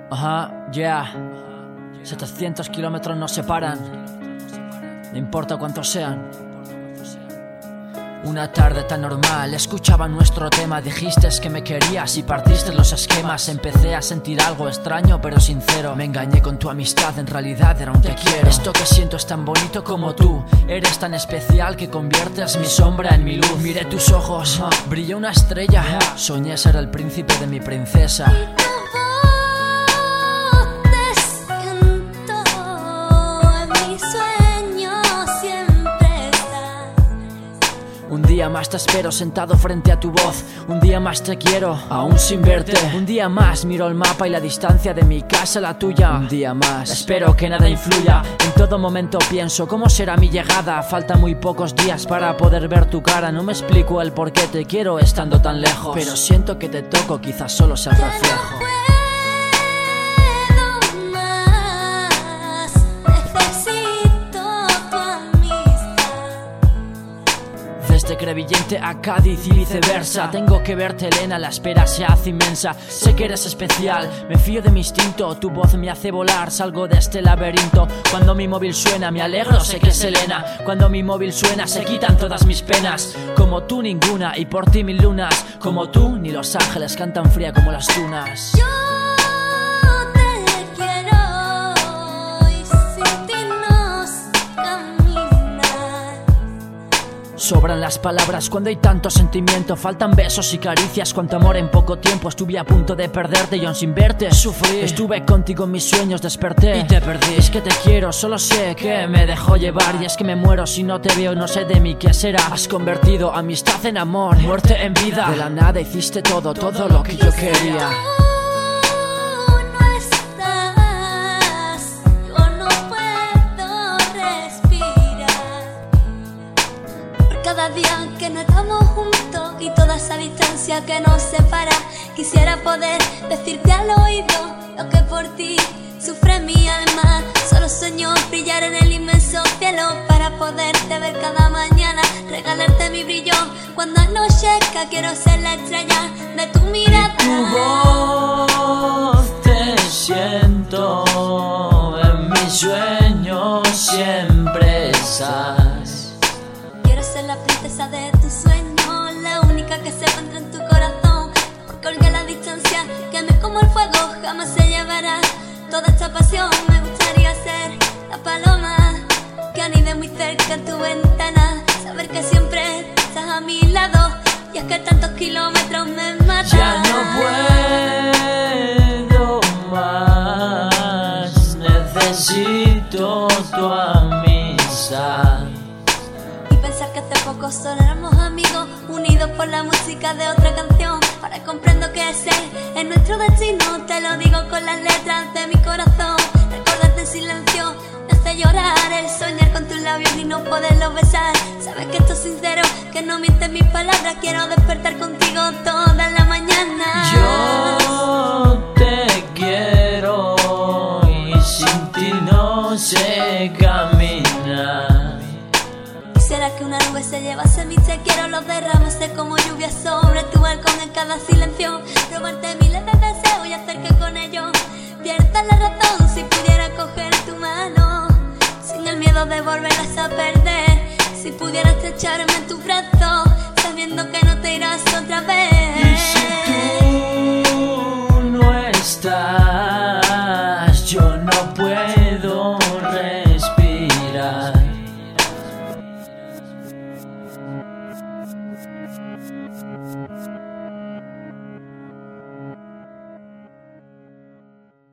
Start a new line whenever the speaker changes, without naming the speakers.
Yeah. 700 kilómetros nos separan, no importa cuántos sean. Una tarde tan normal, escuchaba nuestro tema. Dijiste que me querías y partiste los esquemas. Empecé a sentir algo extraño pero sincero. Me engañé con tu amistad, en realidad era un te quiero. Esto que siento es tan bonito como tú. Eres tan especial que conviertes mi sombra en mi luz. Miré tus ojos, brilló una estrella. Soñé ser el príncipe de mi princesa. Un día más te espero sentado frente a tu voz. Un día más te quiero, aún sin verte. Un día más miro el mapa y la distancia de mi casa a la tuya. Un día más espero que nada influya. En todo momento pienso cómo será mi llegada. Faltan muy pocos días para poder ver tu cara. No me explico el por qué te quiero estando tan lejos, pero siento que te toco, quizás solo sea el reflejo. Desde Crevillente a Cádiz y viceversa. Tengo que verte, Elena, la espera se hace inmensa. Sé que eres especial, me fío de mi instinto. Tu voz me hace volar, salgo de este laberinto. Cuando mi móvil suena me alegro, sé que es Elena. Cuando mi móvil suena se quitan todas mis penas. Como tú ninguna y por ti mil lunas. Como tú ni los ángeles cantan fría como las tunas. Sobran las palabras cuando hay tanto sentimiento. Faltan besos y caricias, cuánto amor en poco tiempo. Estuve a punto de perderte y aún sin verte sufrí. Estuve contigo en mis sueños, desperté y te perdí. Es que te quiero, solo sé que me dejó llevar. Y es que me muero si no te veo, no sé de mí qué será. Has convertido amistad en amor, muerte en vida. De la nada hiciste todo lo que yo quería.
Cada día que no estamos juntos y toda esa distancia que nos separa, quisiera poder decirte al oído lo que por ti sufre mi alma. Solo sueño brillar en el inmenso cielo para poderte ver cada mañana, regalarte mi brillo cuando anochezca. Quiero ser la estrella de tu mirada.
Y tu voz te siento en mis sueños, siempre estás.
Quiero ser la princesa de tu sueño, la única que se encuentra en tu corazón. Porque olvidé la distancia, queme como el fuego, jamás se llevará toda esta pasión. Me gustaría ser la paloma que anide muy cerca en tu ventana, saber que siempre estás a mi lado. Y es que tantos kilómetros me matan.
Ya no puedo más, necesito tu amistad.
Pensar que hace poco solo éramos amigos, unidos por la música de otra canción. Ahora comprendo que ese es nuestro destino. Te lo digo con las letras de mi corazón. Recordarte en silencio me hace llorar. El soñar con tus labios y no poderlos besar. Sabes que esto es sincero, que no mienten mis palabras. Quiero despertar contigo toda la mañana.
Yo te quiero y sin ti no sé caminar.
Quisiera que una nube se llevase mi te quiero, los derramase como lluvia sobre tu balcón en cada silencio. Robarte miles de deseos y hacer que con ellos pierdas la razón. Si pudiera coger tu mano sin el miedo de volverlas a perder. Si pudieras estrecharme en tu brazo sabiendo que no te irás otra vez.
Y si tú no estás, yo no puedo